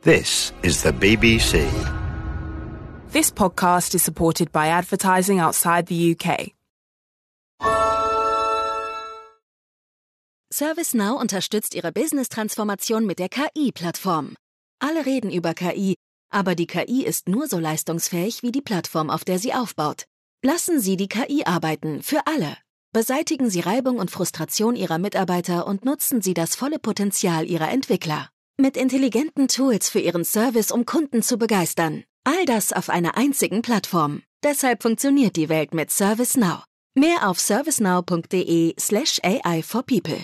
This is the BBC. This podcast is supported by advertising outside the UK. ServiceNow unterstützt Ihre Business-Transformation mit der KI-Plattform. Alle reden über KI, aber die KI ist nur so leistungsfähig wie die Plattform, auf der sie aufbaut. Lassen Sie die KI arbeiten, für alle. Beseitigen Sie Reibung und Frustration Ihrer Mitarbeiter und nutzen Sie das volle Potenzial Ihrer Entwickler. Mit intelligenten Tools für Ihren Service, um Kunden zu begeistern. All das auf einer einzigen Plattform. Deshalb funktioniert die Welt mit ServiceNow. Mehr auf servicenow.de/AI for people.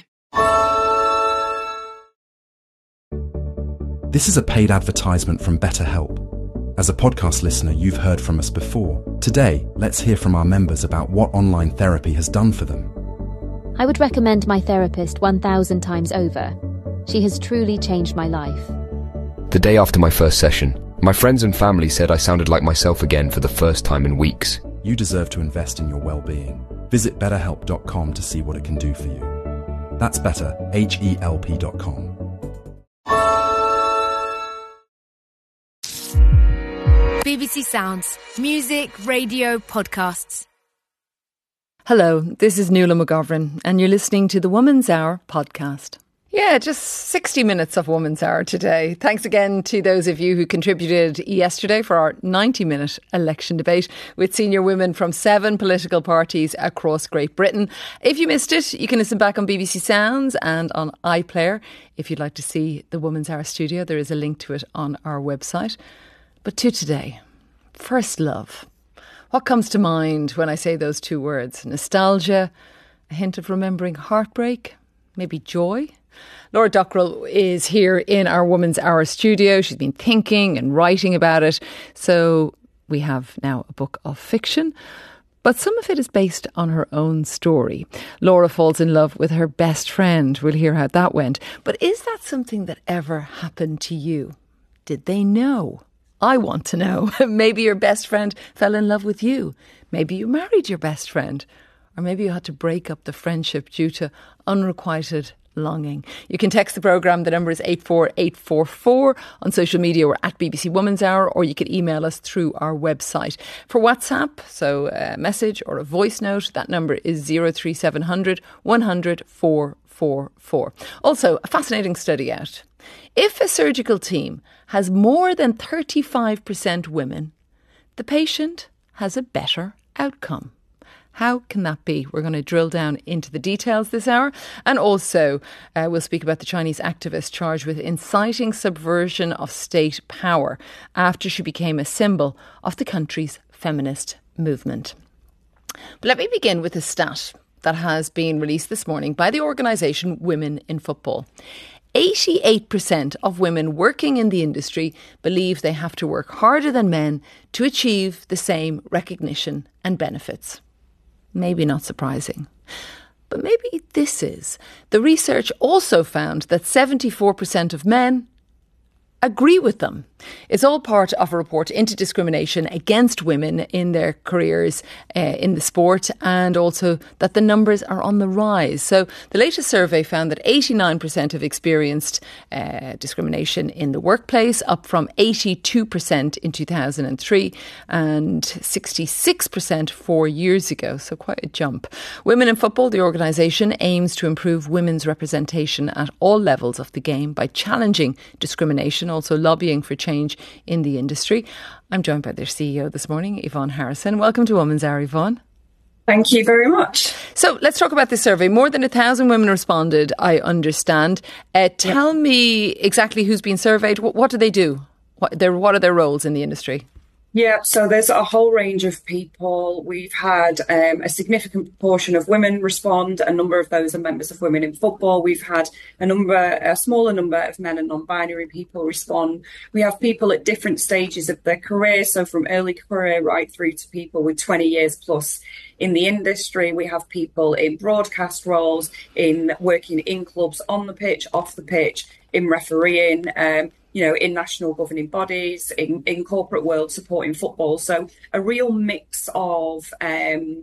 This is a paid advertisement from BetterHelp. As a podcast listener, you've heard from us before. Today, let's hear from our members about what online therapy has done for them. I would recommend my therapist 1,000 times over. She has truly changed my life. The day after my first session, my friends and family said I sounded like myself again for the first time in weeks. You deserve to invest in your well-being. Visit betterhelp.com to see what it can do for you. That's better, HELP.com. BBC Sounds. Music, radio, podcasts. Hello, this is Nuala McGovern and you're listening to the Woman's Hour podcast. Yeah, just 60 minutes of Woman's Hour today. Thanks again to those of you who contributed yesterday for our 90-minute election debate with senior women from 7 political parties across Great Britain. If you missed it, you can listen back on BBC Sounds and on iPlayer. If you'd like to see the Woman's Hour studio, there is a link to it on our website. But to today, first love. What comes to mind when I say those two words? Nostalgia, a hint of remembering heartbreak, maybe joy? Laura Dockrell is here in our Woman's Hour studio. She's been thinking and writing about it. So we have now a book of fiction, but some of it is based on her own story. Laura falls in love with her best friend. We'll hear how that went. But is that something that ever happened to you? Did they know? I want to know. Maybe your best friend fell in love with you. Maybe you married your best friend. Or maybe you had to break up the friendship due to unrequited longing. You can text the programme. The number is 84844. On social media, we're at BBC Woman's Hour, or you can email us through our website. For WhatsApp, so a message or a voice note, that number is 03700 100 444. Also, a fascinating study out. If a surgical team has more than 35% women, the patient has a better outcome. How can that be? We're going to drill down into the details this hour. And also, we'll speak about the Chinese activist charged with inciting subversion of state power after she became a symbol of the country's feminist movement. But let me begin with a stat that has been released this morning by the organisation Women in Football. 88% of women working in the industry believe they have to work harder than men to achieve the same recognition and benefits. Maybe not surprising. But maybe this is. The research also found that 74% of men agree with them. It's all part of a report into discrimination against women in their careers in the sport, and also that the numbers are on the rise. So the latest survey found that 89% have experienced discrimination in the workplace, up from 82% in 2003 and 66% 4 years ago. So quite a jump. Women in Football, the organisation, aims to improve women's representation at all levels of the game by challenging discrimination, also lobbying for change in the industry. I'm joined by their CEO this morning, Yvonne Harrison. Welcome to Woman's Hour, Yvonne. Thank you very much. So let's talk about this survey. More than 1,000 women responded, I understand. Tell me exactly who's been surveyed. What do they do? What are their roles in the industry? Yeah, so there's a whole range of people. We've had a significant proportion of women respond. A number of those are members of Women in Football. We've had a smaller number of men and non-binary people respond. We have people at different stages of their career, so from early career right through to people with 20 years plus in the industry. We have people in broadcast roles, in working in clubs, on the pitch, off the pitch, in refereeing, in national governing bodies, in corporate world supporting football. So a real mix of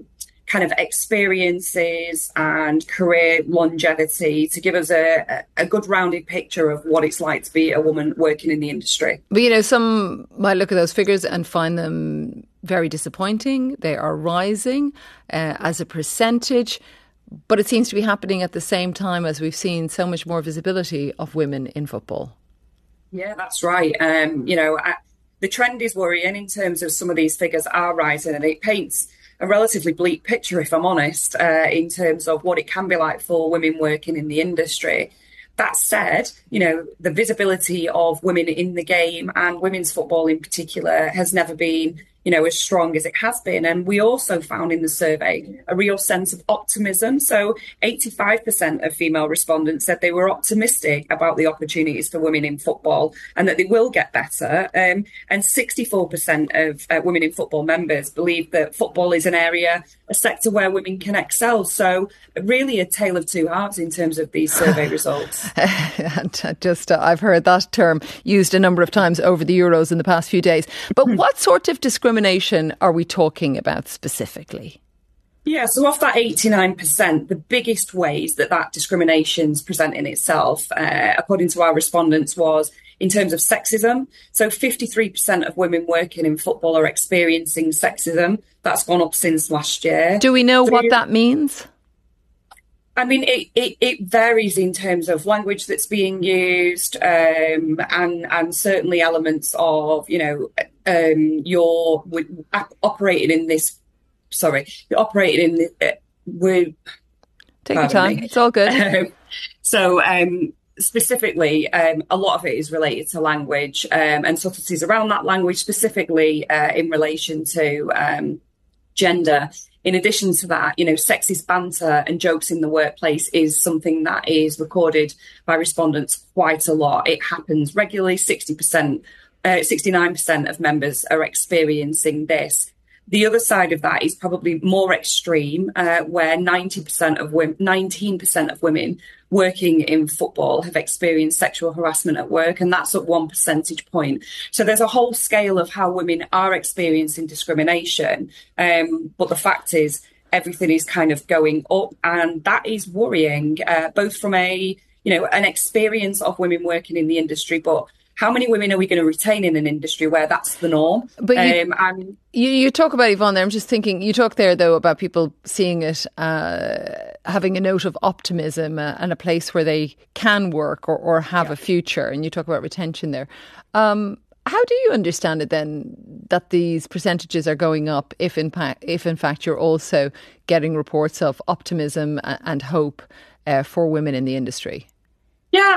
kind of experiences and career longevity to give us a good rounded picture of what it's like to be a woman working in the industry. But, some might look at those figures and find them very disappointing. They are rising as a percentage, but it seems to be happening at the same time as we've seen so much more visibility of women in football. Yeah, that's right. The trend is worrying in terms of some of these figures are rising, and it paints a relatively bleak picture, if I'm honest, in terms of what it can be like for women working in the industry. That said, the visibility of women in the game and women's football in particular has never been, as strong as it has been. And we also found in the survey a real sense of optimism. So 85% of female respondents said they were optimistic about the opportunities for women in football and that they will get better. And 64% of women in football members believe that football is a sector where women can excel. So really a tale of two halves in terms of these survey results. I've heard that term used a number of times over the Euros in the past few days. But what sort of discrimination are we talking about specifically? Yeah, so of that 89%, the biggest ways that discrimination's presenting itself, according to our respondents, was in terms of sexism. So 53% of women working in football are experiencing sexism. That's gone up since last year. Do we know what that means? I mean, it varies in terms of language that's being used, and certainly elements of, you're operating in this. Sorry, you're operating in the. Take your time. It's all good. Specifically, a lot of it is related to language and subtleties around that language, specifically in relation to gender. In addition to that, sexist banter and jokes in the workplace is something that is recorded by respondents quite a lot. It happens regularly. 69% of members are experiencing this. The other side of that is probably more extreme, where 19% of women working in football have experienced sexual harassment at work, and that's at 1 percentage point. So there's a whole scale of how women are experiencing discrimination. But the fact is, everything is kind of going up, and that is worrying, both from an experience of women working in the industry, but how many women are we going to retain in an industry where that's the norm? But you talk about Yvonne there. I'm just thinking, you talk there, though, about people seeing it, having a note of optimism and a place where they can work or have a future. And you talk about retention there. How do you understand it then that these percentages are going up if in fact you're also getting reports of optimism and hope for women in the industry? Yeah,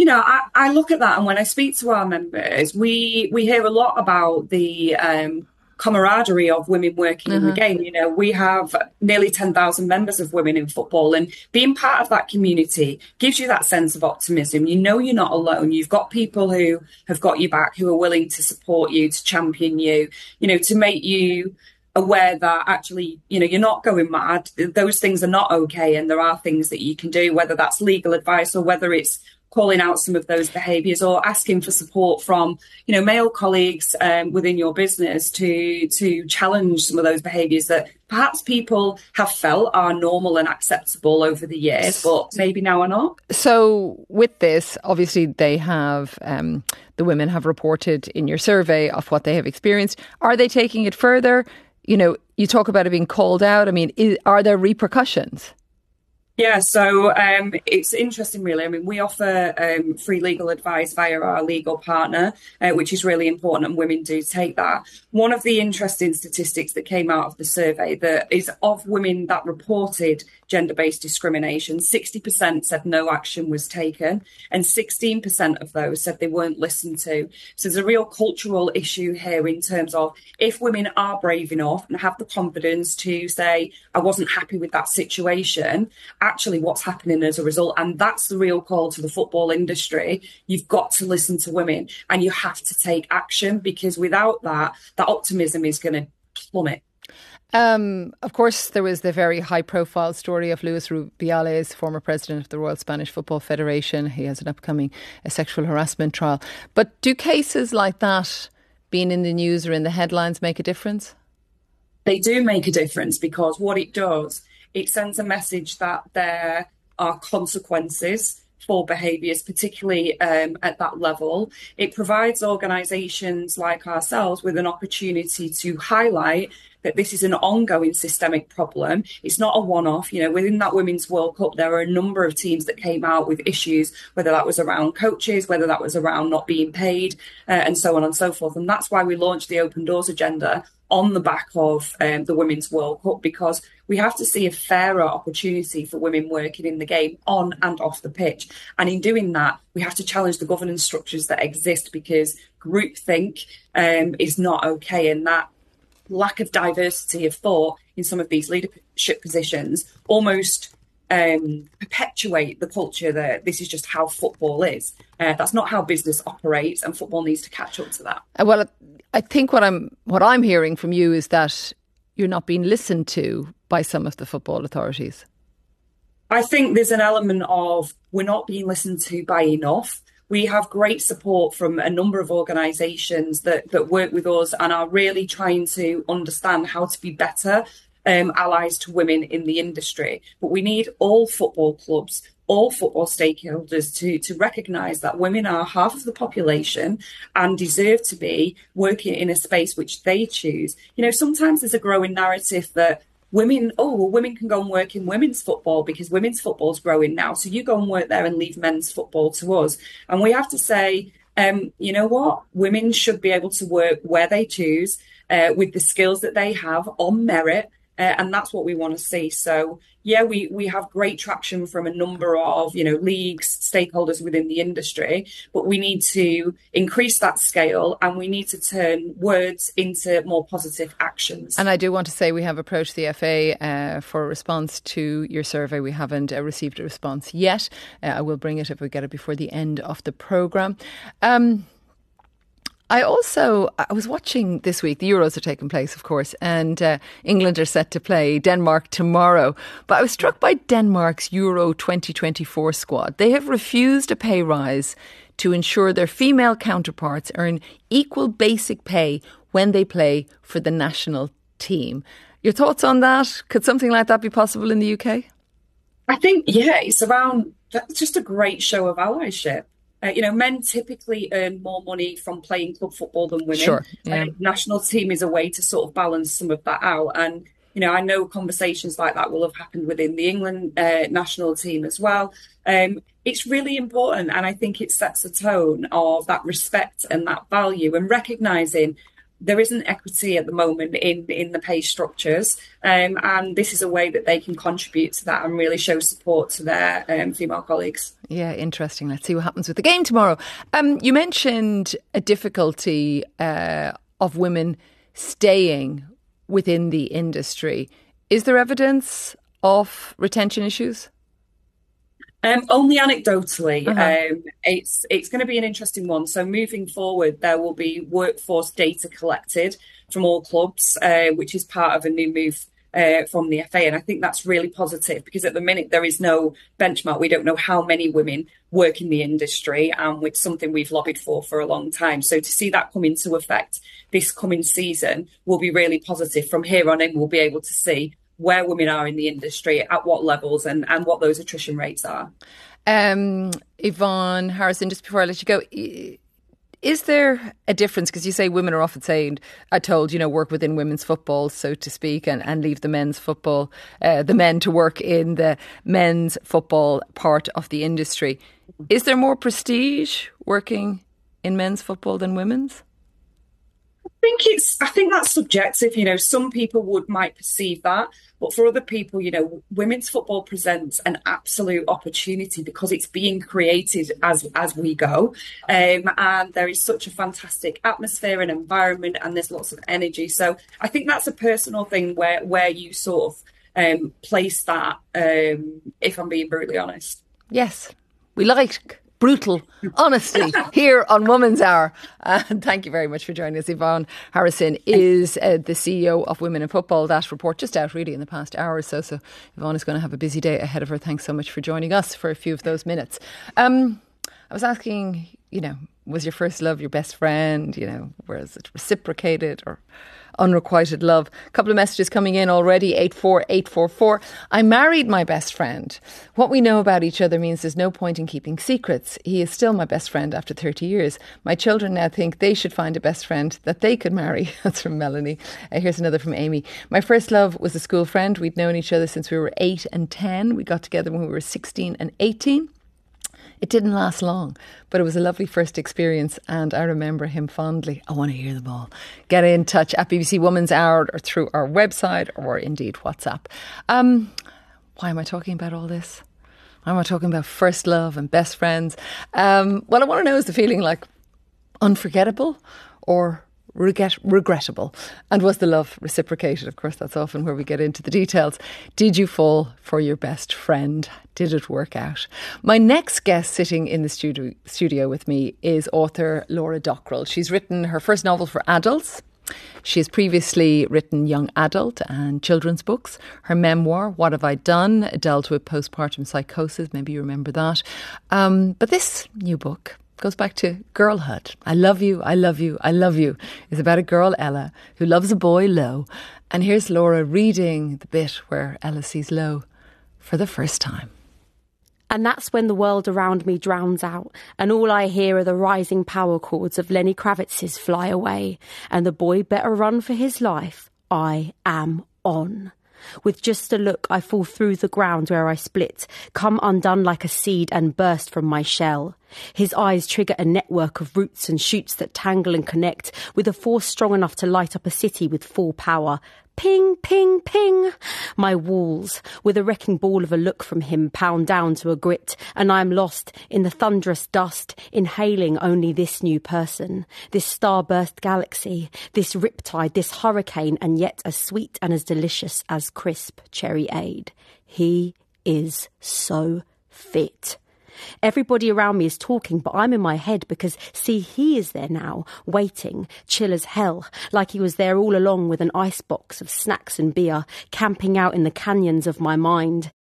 I look at that, and when I speak to our members, we hear a lot about the camaraderie of women working in the game. We have nearly 10,000 members of women in football, and being part of that community gives you that sense of optimism. You're not alone. You've got people who have got your back, who are willing to support you, to champion you, to make you aware that actually, you're not going mad. Those things are not okay. And there are things that you can do, whether that's legal advice or whether it's calling out some of those behaviours or asking for support from, male colleagues within your business to challenge some of those behaviours that perhaps people have felt are normal and acceptable over the years, but maybe now are not. So with this, obviously they have, the women have reported in your survey of what they have experienced. Are they taking it further? You talk about it being called out. I mean, are there repercussions? Yeah, so it's interesting, really. I mean, we offer free legal advice via our legal partner, which is really important, and women do take that. One of the interesting statistics that came out of the survey that is of women that reported gender-based discrimination, 60% said no action was taken, and 16% of those said they weren't listened to. So there's a real cultural issue here in terms of if women are brave enough and have the confidence to say, I wasn't happy with that situation, actually what's happening as a result. And that's the real call to the football industry. You've got to listen to women and you have to take action, because without that, that optimism is going to plummet. Of course, there was the very high-profile story of Luis Rubiales, former president of the Royal Spanish Football Federation. He has an upcoming sexual harassment trial. But do cases like that being in the news or in the headlines make a difference? They do make a difference, because what it does, it sends a message that there are consequences for behaviours, particularly at that level. It provides organisations like ourselves with an opportunity to highlight that this is an ongoing systemic problem. It's not a one-off. Within that Women's World Cup, there were a number of teams that came out with issues, whether that was around coaches, whether that was around not being paid, and so on and so forth. And that's why we launched the Open Doors agenda on the back of the Women's World Cup, because we have to see a fairer opportunity for women working in the game on and off the pitch. And in doing that, we have to challenge the governance structures that exist, because groupthink is not okay. And that lack of diversity of thought in some of these leadership positions almost perpetuate the culture that this is just how football is. That's not how business operates, and football needs to catch up to that. Well, I think what I'm hearing from you is that you're not being listened to by some of the football authorities. I think there's an element of we're not being listened to by enough. We have great support from a number of organisations that work with us and are really trying to understand how to be better allies to women in the industry. But we need all football clubs, all football stakeholders to recognise that women are half of the population and deserve to be working in a space which they choose. Sometimes there's a growing narrative that women can go and work in women's football because women's football is growing now. So you go and work there and leave men's football to us. And we have to say, you know what? Women should be able to work where they choose with the skills that they have on merit. And that's what we want to see. So, yeah, we have great traction from a number of, leagues, stakeholders within the industry, but we need to increase that scale and we need to turn words into more positive actions. And I do want to say we have approached the FA for a response to your survey. We haven't received a response yet. I will bring it if we get it before the end of the programme. I was watching this week, the Euros are taking place, of course, and England are set to play Denmark tomorrow. But I was struck by Denmark's Euro 2024 squad. They have refused a pay rise to ensure their female counterparts earn equal basic pay when they play for the national team. Your thoughts on that? Could something like that be possible in the UK? I think, it's just a great show of allyship. Men typically earn more money from playing club football than women. Sure, yeah. National team is a way to sort of balance some of that out. And, I know conversations like that will have happened within the England national team as well. It's really important. And I think it sets a tone of that respect and that value and recognising there isn't equity at the moment in the pay structures. And this is a way that they can contribute to that and really show support to their female colleagues. Yeah, interesting. Let's see what happens with the game tomorrow. You mentioned a difficulty of women staying within the industry. Is there evidence of retention issues? Only anecdotally. It's going to be an interesting one. So moving forward, there will be workforce data collected from all clubs, which is part of a new move from the FA. And I think that's really positive because at the minute there is no benchmark. We don't know how many women work in the industry, and it's something we've lobbied for a long time. So to see that come into effect this coming season will be really positive. From here on in, we'll be able to see where women are in the industry, at what levels and what those attrition rates are. Yvonne Harrison, just before I let you go, is there a difference? Because you say women are often told, work within women's football, so to speak, and leave the men's football, the men to work in the men's football part of the industry. Is there more prestige working in men's football than women's? I think that's subjective. Some people might perceive that, but for other people, women's football presents an absolute opportunity because it's being created as we go, and there is such a fantastic atmosphere and environment, and there's lots of energy. So I think that's a personal thing where you sort of place that. If I'm being brutally honest, yes, we like brutal honesty here on Women's Hour. And thank you very much for joining us. Yvonne Harrison is the CEO of Women in Football. That report just out really in the past hour or so. So Yvonne is going to have a busy day ahead of her. Thanks so much for joining us for a few of those minutes. I was asking, Was your first love your best friend? You know, was it reciprocated or unrequited love? A couple of messages coming in already, 84844. I married my best friend. What we know about each other means there's no point in keeping secrets. He is still my best friend after 30 years. My children now think they should find a best friend that they could marry. That's from Melanie. Here's another from Amy. My first love was a school friend. We'd known each other since we were 8 and 10. We got together when we were 16 and 18. It didn't last long, but it was a lovely first experience and I remember him fondly. I want to hear them all. Get in touch at BBC Woman's Hour or through our website or indeed WhatsApp. Why am I talking about all this? Why am I talking about first love and best friends? What I want to know is the feeling like unforgettable or regrettable, and was the love reciprocated? Of course, that's often where we get into the details. Did you fall for your best friend? Did it work out? My next guest sitting in the studio with me is author Laura Dockrill. She's written her first novel for adults. She has previously written young adult and children's books. Her memoir, What Have I Done?, dealt with postpartum psychosis. Maybe you remember that. But this new book goes back to girlhood. I love you, I love you, I love you. It's about a girl, Ella, who loves a boy, Lo. And here's Laura reading the bit where Ella sees Lo for the first time. And that's when the world around me drowns out, and all I hear are the rising power chords of Lenny Kravitz's Fly Away, and the boy better run for his life. I am on. With just a look, I fall through the ground where I split, come undone like a seed and burst from my shell. His eyes trigger a network of roots and shoots that tangle and connect with a force strong enough to light up a city with full power. Ping, ping, ping. My walls, with a wrecking ball of a look from him, pound down to a grit, and I am lost in the thunderous dust, inhaling only this new person, this starburst galaxy, this riptide, this hurricane, and yet as sweet and as delicious as crisp cherry aid. He is so fit. Everybody around me is talking, but I'm in my head because, see, he is there now, waiting, chill as hell, like he was there all along with an icebox of snacks and beer, camping out in the canyons of my mind.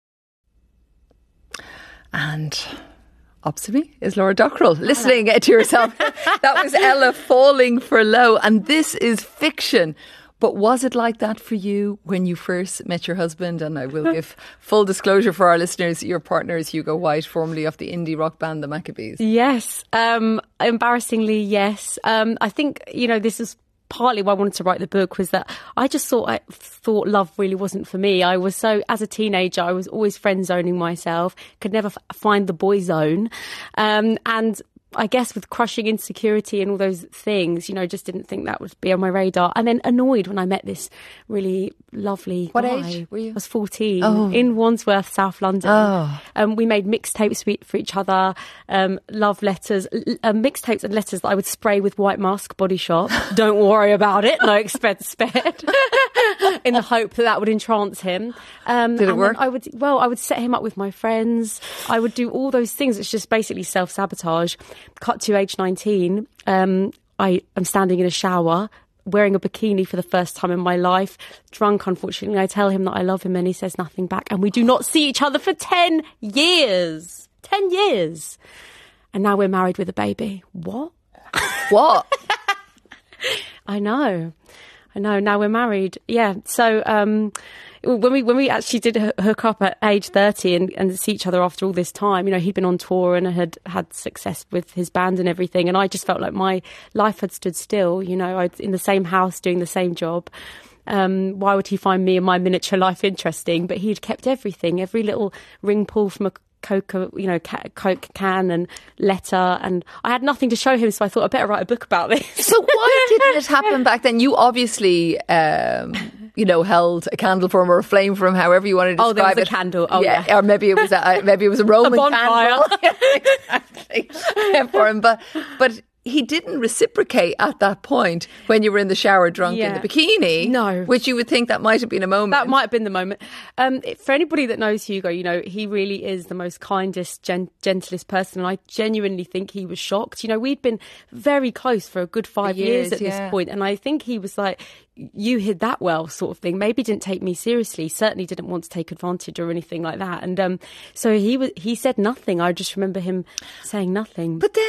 And opposite me is Laura Dockrill, listening to yourself. That was Ella falling for Lo, and this is fiction. But was it like that for you when you first met your husband? And I will give full disclosure for our listeners, your partner is Hugo White, formerly of the indie rock band The Maccabees. Yes, embarrassingly, yes. I think, this is partly why I wanted to write the book, was that I just thought love really wasn't for me. I was as a teenager, I was always friend zoning myself, could never find the boy zone. And I guess with crushing insecurity and all those things, just didn't think that would be on my radar. And then annoyed when I met this really lovely guy. What age were you? I was 14 in Wandsworth, South London. We made mixtapes for each other, love letters, mixtapes and letters that I would spray with White Musk Body Shop. Don't worry about it, no expense spared. In the hope that would entrance him. Did it work? I would set him up with my friends. I would do all those things. It's just basically self-sabotage. Cut to age 19, I am standing in a shower, wearing a bikini for the first time in my life, drunk, unfortunately. I tell him that I love him and he says nothing back. And we do not see each other for 10 years. 10 years. And now we're married with a baby. What? What? I know. Now we're married. Yeah. So when we actually did hook up at age 30 and see each other after all this time, he'd been on tour and had success with his band and everything. And I just felt like my life had stood still. I was in the same house doing the same job. Why would he find me and my miniature life interesting? But he'd kept everything, every little ring pull from a Coke can and letter, and I had nothing to show him, so I thought I'd better write a book about this. So why didn't it happen back then? You obviously, held a candle for him or a flame for him, however you want to describe it. Oh, there was a candle. Oh, yeah. Or maybe it was a Roman bonfire. Candle. Exactly. For him, but he didn't reciprocate at that point when you were in the shower drunk in the bikini. No. Which you would think that might have been a moment. That might have been the moment. For anybody that knows Hugo, he really is the most kindest, gentlest person. And I genuinely think he was shocked. We'd been very close for a good 5 years at this point. And I think he was like, you hid that well, sort of thing. Maybe didn't take me seriously. Certainly didn't want to take advantage or anything like that. And so he said nothing. I just remember him saying nothing. But then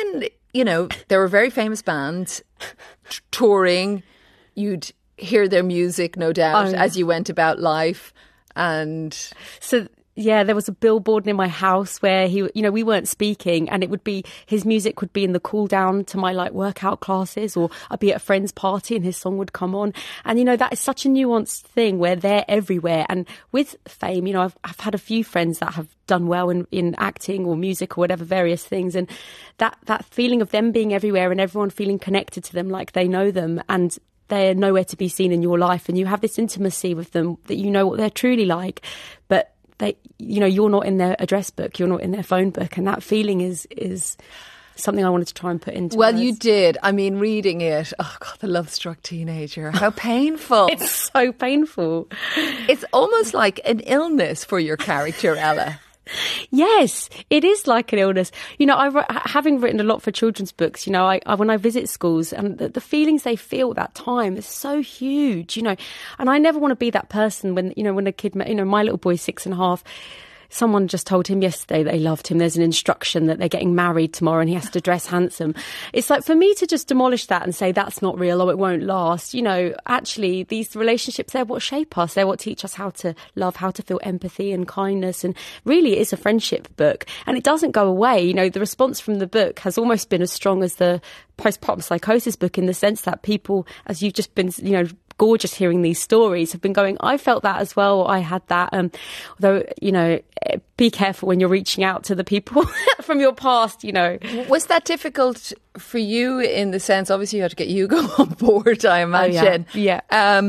you know, there were very famous bands touring. You'd hear their music, no doubt, as you went about life. And so, yeah, there was a billboard near my house where we weren't speaking, and his music would be in the cool down to my like workout classes, or I'd be at a friend's party and his song would come on. And, you know, that is such a nuanced thing where they're everywhere. And with fame, you know, I've had a few friends that have done well in acting or music or whatever, various things. And that feeling of them being everywhere and everyone feeling connected to them like they know them, and they're nowhere to be seen in your life, and you have this intimacy with them that you know what they're truly like, but you're not in their address book, you're not in their phone book, and that feeling is something I wanted to try and put into words. You did. I mean, reading it, oh God, the love-struck teenager, how painful. It's so painful. It's almost like an illness for your character, Ella. Yes, it is like an illness. You know, having written a lot for children's books, you know, I when I visit schools, and the feelings they feel at that time is so huge, you know, and I never want to be that person when a kid, you know, my little boy's 6.5. Someone just told him yesterday they loved him. There's an instruction that they're getting married tomorrow and he has to dress handsome. It's like, for me to just demolish that and say that's not real, or it won't last. You know, actually, these relationships, they're what shape us. They're what teach us how to love, how to feel empathy and kindness. And really, it is a friendship book. And it doesn't go away. You know, the response from the book has almost been as strong as the postpartum psychosis book, in the sense that people, as you've just been, you know, gorgeous hearing these stories, have been going, I felt that as well, I had that. Although, you know, be careful when you're reaching out to the people from your past, you know. Was that difficult for you, in the sense, obviously you had to get Hugo on board, I imagine. Oh, yeah.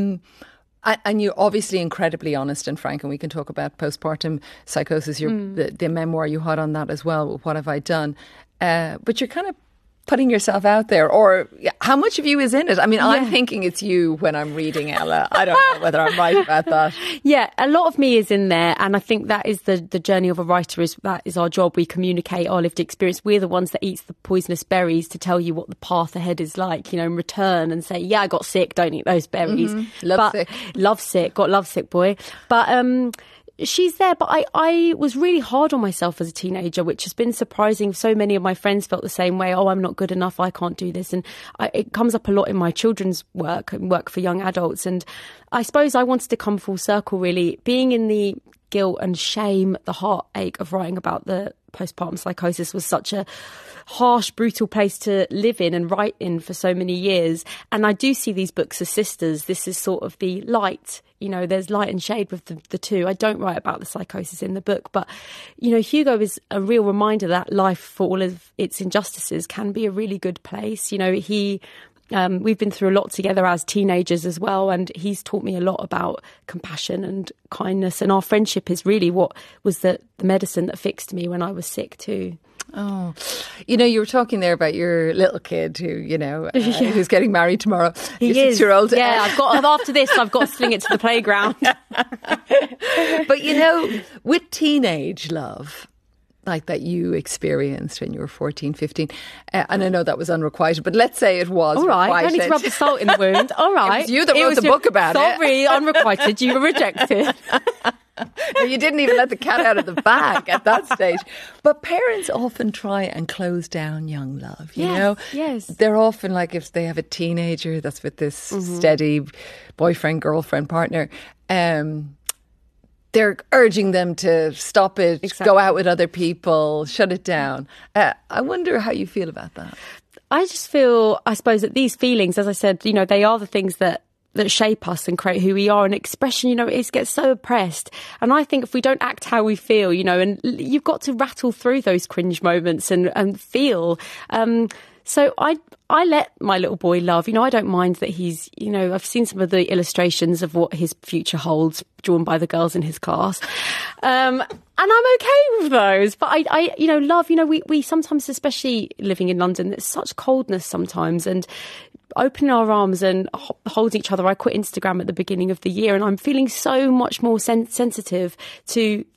And you're obviously incredibly honest and frank, and we can talk about postpartum psychosis, the memoir you had on that as well, What Have I Done? But you're kind of putting yourself out there, or how much of you is in it? I mean, I'm thinking it's you when I'm reading Ella. I don't know whether I'm right about that. Yeah, a lot of me is in there, and I think that is the journey of a writer. That is our job. We communicate our lived experience. We're the ones that eat the poisonous berries to tell you what the path ahead is like, you know, in return, and say, yeah, I got sick, don't eat those berries. Love sick, got love sick, boy. But she's there, but I was really hard on myself as a teenager, which has been surprising. So many of my friends felt the same way. Oh, I'm not good enough, I can't do this. And it comes up a lot in my children's work and work for young adults. And I suppose I wanted to come full circle, really, being in the guilt and shame, the heartache of writing about the postpartum psychosis was such a harsh, brutal place to live in and write in for so many years. And I do see these books as sisters. This is sort of the light, you know, there's light and shade with the two. I don't write about the psychosis in the book, but, you know, Hugo is a real reminder that life, for all of its injustices, can be a really good place. You know, we've been through a lot together as teenagers as well, and he's taught me a lot about compassion and kindness, and our friendship is really what was the medicine that fixed me when I was sick too. Oh, you know, you were talking there about your little kid who, you know, who's getting married tomorrow. He your is. 6-year-old. Yeah, after this, I've got to sling it to the playground. But, you know, with teenage love, like that you experienced when you were 14, 15, and I know that was unrequited, but let's say it was. All right, requited. I need to rub the salt in the wound. All right. It was you that wrote the book about it. Sorry, unrequited, you were rejected. No, you didn't even let the cat out of the bag at that stage. But parents often try and close down young love, you know? Yes. They're often like, if they have a teenager that's with this steady boyfriend, girlfriend, partner, they're urging them to stop it, go out with other people, shut it down. I wonder how you feel about that. I just feel, I suppose, that these feelings, as I said, you know, they are the things that shape us and create who we are. And expression, you know, it gets so oppressed. And I think if we don't act how we feel, you know, and you've got to rattle through those cringe moments and feel. So I let my little boy love. You know, I don't mind that he's, you know, I've seen some of the illustrations of what his future holds drawn by the girls in his class. And I'm okay with those. But I you know, love, you know, we sometimes, especially living in London, there's such coldness sometimes, and opening our arms and holding each other. I quit Instagram at the beginning of the year, and I'm feeling so much more sensitive to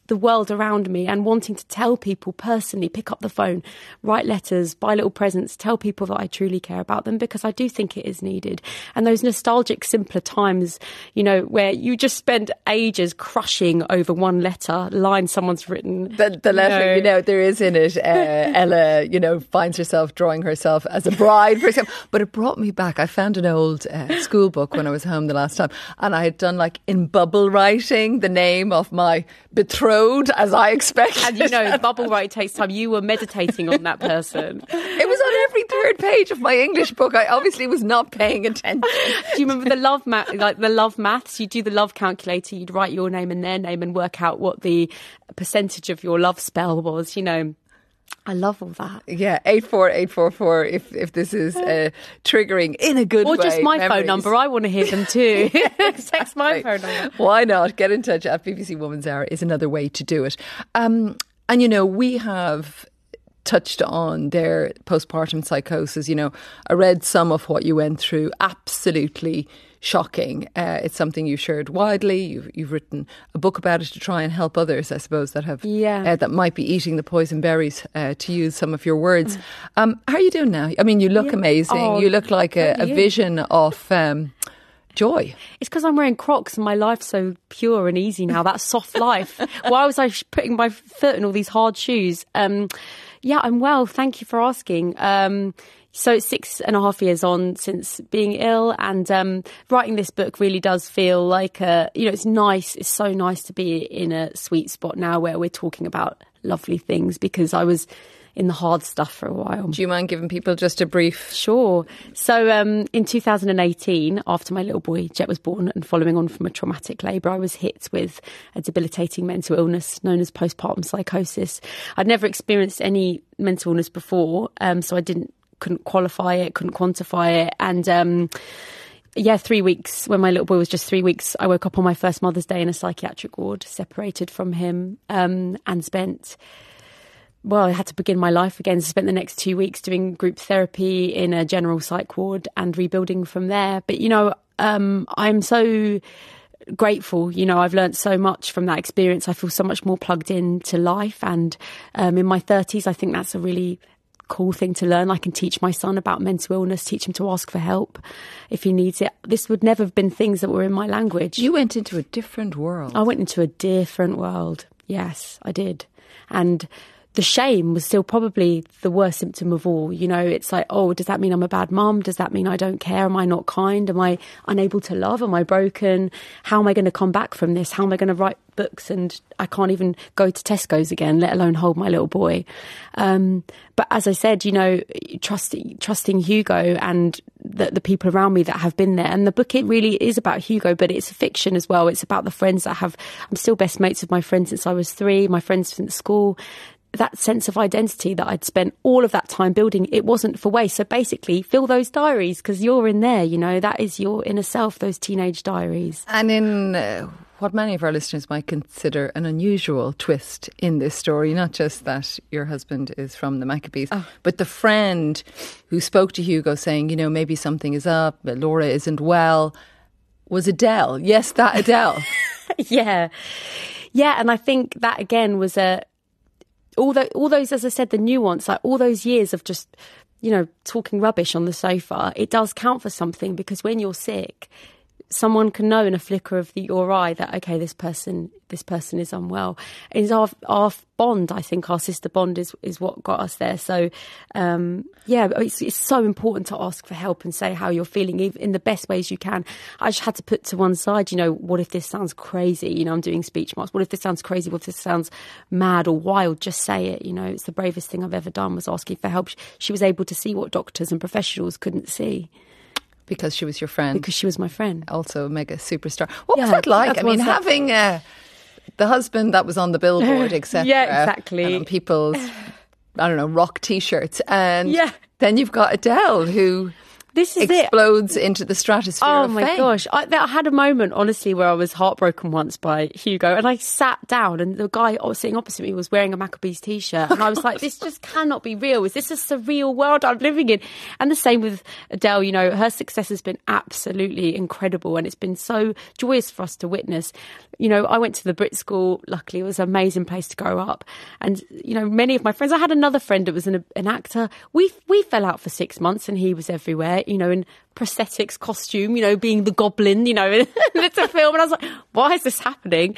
the world around me and wanting to tell people personally, pick up the phone, write letters, buy little presents, tell people that I truly care about them, because I do think it is needed. And those nostalgic, simpler times, you know, where you just spend ages crushing over one line someone's written. The letter, you know, there is in it, Ella, you know, finds herself drawing herself as a bride, for example. But it brought me back. I found an old school book when I was home the last time, and I had done, like, in bubble writing the name of my betrothed, as I expected. And you know, bubble write takes time. You were meditating on that person. It was on every third page of my English book. I obviously was not paying attention. Do you remember the love maths? You do the love calculator. You'd write your name and their name and work out what the percentage of your love spell was. You know, I love all that. Yeah, 84844 if this is triggering in a good way. Or just my memories. Phone number. I want to hear them too. Text my phone number. Why not? Get in touch at BBC Woman's Hour is another way to do it. And, you know, we have touched on their postpartum psychosis. You know, I read some of what you went through. Absolutely shocking. It's something you've shared widely. You've written a book about it to try and help others, I suppose, that have that might be eating the poison berries, to use some of your words. How are you doing now? I mean, you look amazing. Oh, you look like a vision of joy. It's because I'm wearing Crocs and my life's so pure and easy now. That soft life. Why was I putting my foot in all these hard shoes? Yeah, I'm well. Thank you for asking. So it's 6.5 years on since being ill, and writing this book really does feel like, it's nice. It's so nice to be in a sweet spot now where we're talking about lovely things, because I was in the hard stuff for a while. Do you mind giving people just a brief? Sure. So in 2018, after my little boy Jet was born and following on from a traumatic labour, I was hit with a debilitating mental illness known as postpartum psychosis. I'd never experienced any mental illness before, so I couldn't qualify it, couldn't quantify it. And 3 weeks, when my little boy was just 3 weeks, I woke up on my first Mother's Day in a psychiatric ward, separated from him, and I had to begin my life again. So I spent the next 2 weeks doing group therapy in a general psych ward and rebuilding from there. But, you know, I'm so grateful. You know, I've learned so much from that experience. I feel so much more plugged into life. And in my 30s, I think that's a really cool thing to learn. I can teach my son about mental illness, teach him to ask for help if he needs it. This would never have been things that were in my language. You went into a different world. I went into a different world. Yes, I did. And the shame was still probably the worst symptom of all. You know, it's like, oh, does that mean I'm a bad mum? Does that mean I don't care? Am I not kind? Am I unable to love? Am I broken? How am I going to come back from this? How am I going to write books? And I can't even go to Tesco's again, let alone hold my little boy. But as I said, you know, trusting Hugo and the people around me that have been there. And the book, it really is about Hugo, but it's a fiction as well. It's about the friends that I'm still best mates with my friends since I was 3, my friends since school. That sense of identity that I'd spent all of that time building, it wasn't for waste. So basically, fill those diaries, because you're in there, you know, that is your inner self, those teenage diaries. And in what many of our listeners might consider an unusual twist in this story, not just that your husband is from the Maccabees, but the friend who spoke to Hugo saying, you know, maybe something is up, Laura isn't well, was Adele. Yes, that Adele. Yeah. And I think that again was all those, as I said, the nuance, like all those years of just, you know, talking rubbish on the sofa, it does count for something, because when you're sick, someone can know in a flicker of your eye that, okay, this person is unwell. It's our bond, I think, our sister bond is what got us there. So, it's so important to ask for help and say how you're feeling in the best ways you can. I just had to put to one side, you know, what if this sounds crazy? You know, I'm doing speech marks. What if this sounds crazy? What if this sounds mad or wild? Just say it. You know, it's the bravest thing I've ever done, was asking for help. She was able to see what doctors and professionals couldn't see. Because she was your friend. Because she was my friend. Also a mega superstar. What was that like? I mean, having the husband that was on the billboard, etc. Yeah, exactly. And on people's, I don't know, rock T-shirts. And then you've got Adele, who explodes into the stratosphere of fame. Oh my gosh. I had a moment, honestly, where I was heartbroken once by Hugo, and I sat down and the guy sitting opposite me was wearing a Maccabees t-shirt, and I was like, this just cannot be real. Is this a surreal world I'm living in? And the same with Adele. You know, her success has been absolutely incredible, and it's been so joyous for us to witness. You know, I went to the Brit School. Luckily, it was an amazing place to grow up. And, you know, many of my friends, I had another friend that was an actor. We fell out for 6 months and he was everywhere, you know, in prosthetics costume, you know, being the goblin, you know, in a film. And I was like, why is this happening?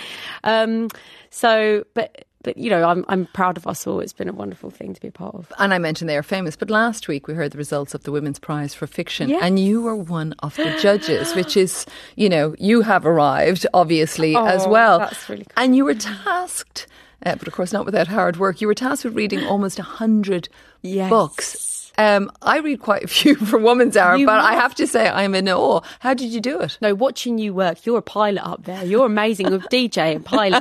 But, you know, I'm proud of us all. It's been a wonderful thing to be a part of. And I mentioned they are famous, but last week we heard the results of the Women's Prize for Fiction, Yes. and you were one of the judges, which is, you know, you have arrived, obviously, as well. That's really cool. And you were tasked, but of course not without hard work, you were tasked with reading almost 100 books. I read quite a few for Woman's Hour, but I have to say I'm in awe. How did you do it? No, watching you work, you're a pilot up there. You're amazing with DJ and pilot.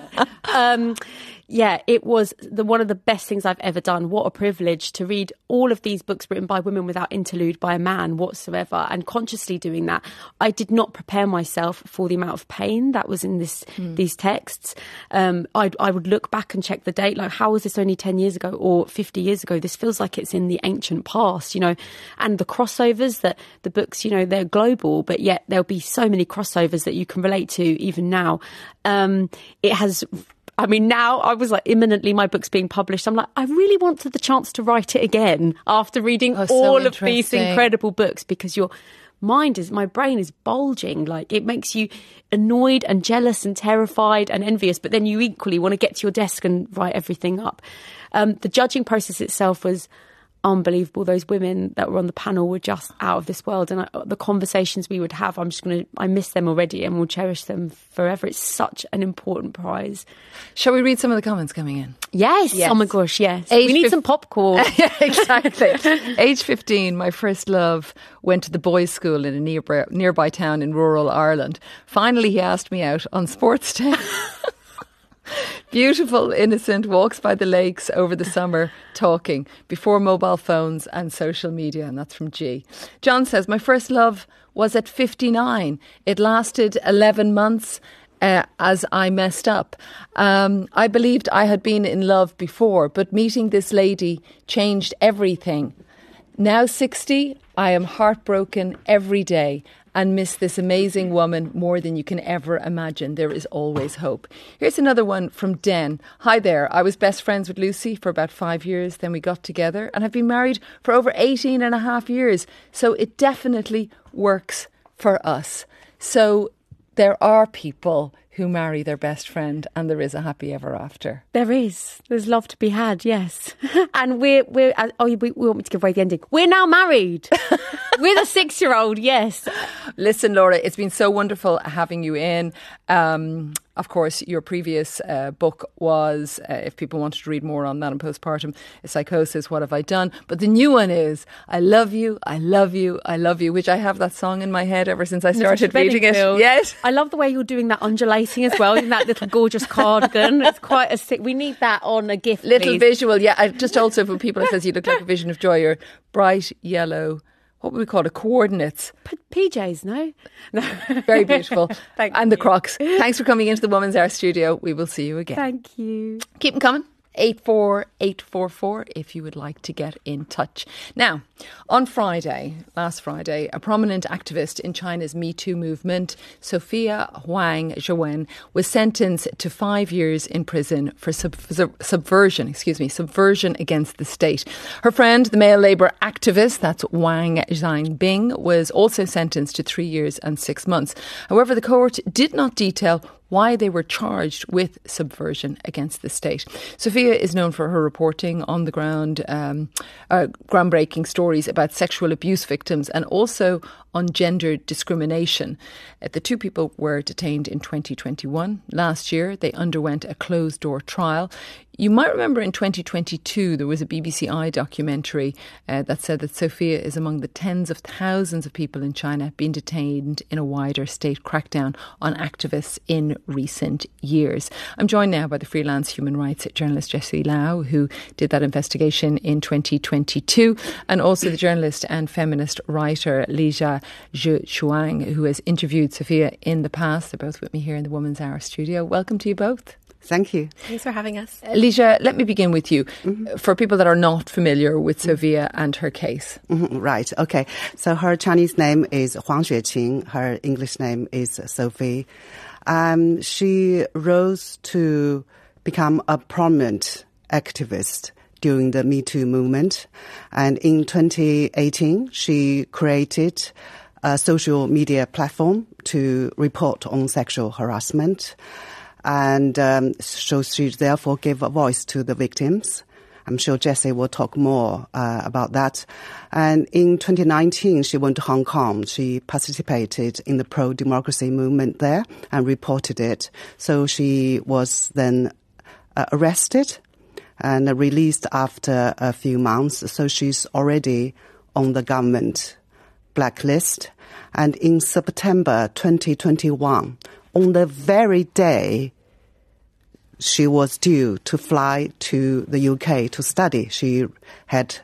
Yeah, it was one of the best things I've ever done. What a privilege to read all of these books written by women without interlude by a man whatsoever, and consciously doing that. I did not prepare myself for the amount of pain that was in these texts. I would look back and check the date, like, how was this only 10 years ago or 50 years ago? This feels like it's in the ancient past, you know. And the crossovers, that the books, you know, they're global, but yet there'll be so many crossovers that you can relate to even now. It has... I mean, now I was like, imminently my book's being published. I'm like, I really wanted the chance to write it again after reading all of these incredible books, because my brain is bulging. Like, it makes you annoyed and jealous and terrified and envious, but then you equally want to get to your desk and write everything up. The judging process itself was unbelievable. Those women that were on the panel were just out of this world, and the conversations we would have, I miss them already and will cherish them forever. It's such an important prize. Shall we read some of the comments coming in? Yes. Oh my gosh, yes. We need some popcorn. Yeah, exactly. Age 15, my first love went to the boys' school in a nearby town in rural Ireland. Finally, he asked me out on sports day. Beautiful, innocent, walks by the lakes over the summer, talking before mobile phones and social media. And that's from G. John says, my first love was at 59. It lasted 11 months as I messed up. I believed I had been in love before, but meeting this lady changed everything. Now 60, I am heartbroken every day and miss this amazing woman more than you can ever imagine. There is always hope. Here's another one from Den. Hi there. I was best friends with Lucy for about 5 years. Then we got together and have been married for over 18 and a half years. So it definitely works for us. So there are people who marry their best friend and there is a happy ever after. There is. There's love to be had, yes. And we want me to give away the ending. We're now married. With a 6-year-old, yes. Listen, Laura, it's been so wonderful having you in. Of course, your previous book was, if people wanted to read more on that and postpartum psychosis, What Have I Done? But the new one is, I Love You, I Love You, I Love You, which I have that song in my head ever since I started reading it. Yes. I love the way you're doing that undulating as well, in that little gorgeous cardigan. It's quite a sick. We need that on a gift, little please. Visual, yeah. I just also, for people that says you look like a vision of joy, you're bright yellow, what would we call it? Coordinates. PJs, no? Very beautiful. And the Crocs. Thanks for coming into the Woman's Hour studio. We will see you again. Thank you. Keep them coming. 84844 if you would like to get in touch. Now, on last Friday, a prominent activist in China's Me Too movement, Sophia Huang Zhuwen, was sentenced to 5 years in prison for subversion against the state. Her friend, the male Labour activist, that's Wang Xianbing, was also sentenced to 3 years and 6 months. However, the court did not detail why they were charged with subversion against the state. Sophia is known for her reporting on the ground, groundbreaking stories about sexual abuse victims and also on gender discrimination. The two people were detained in 2021. Last year, they underwent a closed-door trial. You might remember in 2022 there was a BBC documentary that said that Sophia is among the tens of thousands of people in China being detained in a wider state crackdown on activists in recent years. I'm joined now by the freelance human rights journalist Jessie Lau, who did that investigation in 2022, and also the journalist and feminist writer Lizha Zhuang, who has interviewed Sophia in the past. They're both with me here in the Woman's Hour studio. Welcome to you both. Thank you. Thanks for having us. Lizha, let me begin with you. For people that are not familiar with Sophia and her case. Right, okay. So her Chinese name is Huang Xueqing. Her English name is Sophie. She rose to become a prominent activist during the Me Too movement. And in 2018, she created a social media platform to report on sexual harassment. And so she therefore gave a voice to the victims. I'm sure Jessie will talk more about that. And in 2019, she went to Hong Kong. She participated in the pro-democracy movement there and reported it. So she was then arrested and released after a few months. So she's already on the government blacklist. And in September 2021, on the very day she was due to fly to the UK to study, she had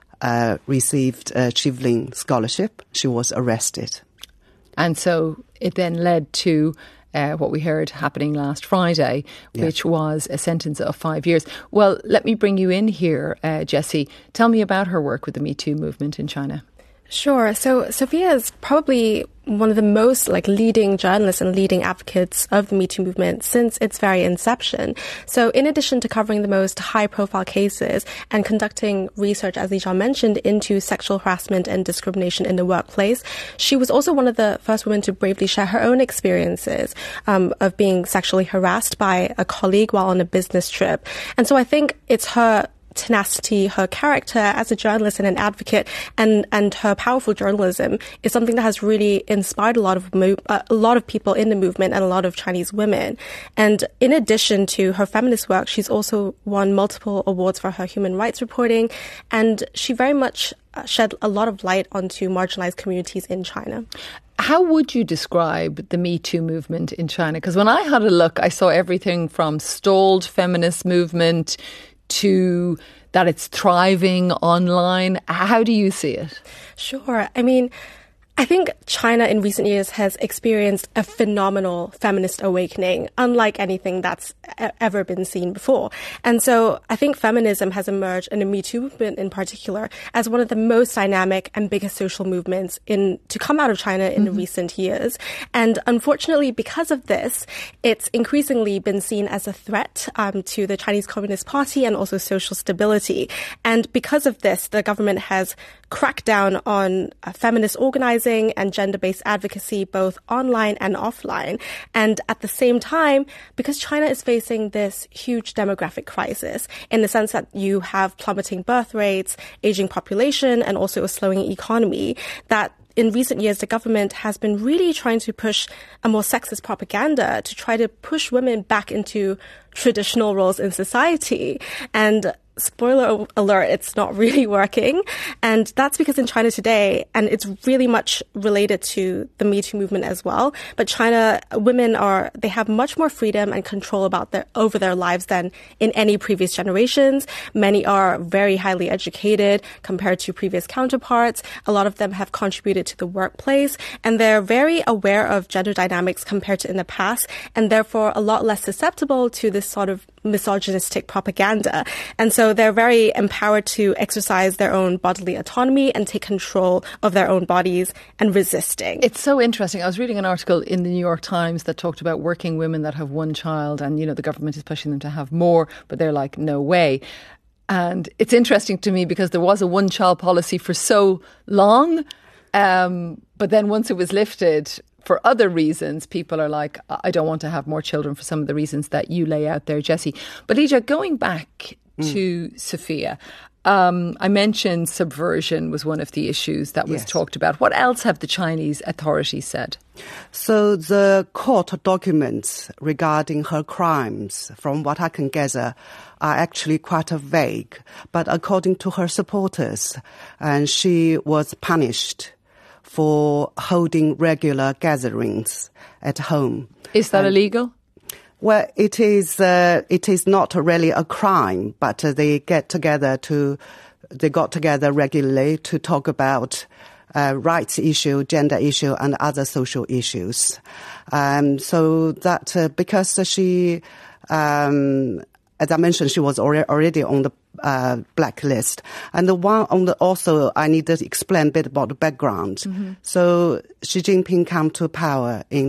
received a Cheveling scholarship. She was arrested. And so it then led to what we heard happening last Friday, which was a sentence of 5 years. Well, let me bring you in here, Jessie. Tell me about her work with the Me Too movement in China. Sure. So Sophia is probably one of the most leading journalists and leading advocates of the Me Too movement since its very inception. So in addition to covering the most high-profile cases and conducting research, as Lizha mentioned, into sexual harassment and discrimination in the workplace, she was also one of the first women to bravely share her own experiences of being sexually harassed by a colleague while on a business trip. And so I think it's her tenacity, her character as a journalist and an advocate, and her powerful journalism is something that has really inspired a lot of people in the movement and a lot of Chinese women. And in addition to her feminist work, she's also won multiple awards for her human rights reporting, and she very much shed a lot of light onto marginalized communities in China. How would you describe the Me Too movement in China? Because when I had a look, I saw everything from stalled feminist movement to that it's thriving online. How do you see it? Sure. I think China in recent years has experienced a phenomenal feminist awakening, unlike anything that's ever been seen before. And so I think feminism has emerged, and the Me Too movement in particular, as one of the most dynamic and biggest social movements to come out of China in the recent years. And unfortunately, because of this, it's increasingly been seen as a threat to the Chinese Communist Party and also social stability. And because of this, the government has cracked down on feminist organizing and gender-based advocacy, both online and offline. And at the same time, because China is facing this huge demographic crisis, in the sense that you have plummeting birth rates, aging population, and also a slowing economy, that in recent years, the government has been really trying to push a more sexist propaganda to try to push women back into traditional roles in society. And spoiler alert, it's not really working. And that's because in China today, and it's really much related to the Me Too movement as well, but China, women they have much more freedom and control over their lives than in any previous generations. Many are very highly educated compared to previous counterparts. A lot of them have contributed to the workplace, and they're very aware of gender dynamics compared to in the past, and therefore a lot less susceptible to this sort of misogynistic propaganda. And so they're very empowered to exercise their own bodily autonomy and take control of their own bodies and resisting. It's so interesting. I was reading an article in the New York Times that talked about working women that have one child, and, the government is pushing them to have more, but they're like, no way. And it's interesting to me because there was a one-child policy for so long, but then once it was lifted, for other reasons, people are like, I don't want to have more children for some of the reasons that you lay out there, Jessie. But Lizha, going back to Sophia, I mentioned subversion was one of the issues that was talked about. What else have the Chinese authorities said? So the court documents regarding her crimes, from what I can gather, are actually quite vague. But according to her supporters, and she was punished for holding regular gatherings at home. Is that illegal? Well, it is not really a crime, but they got together regularly to talk about rights issue, gender issue, and other social issues. So that because she, as I mentioned, she was already on the blacklist. And also I need to explain a bit about the background. Mm-hmm. So Xi Jinping came to power in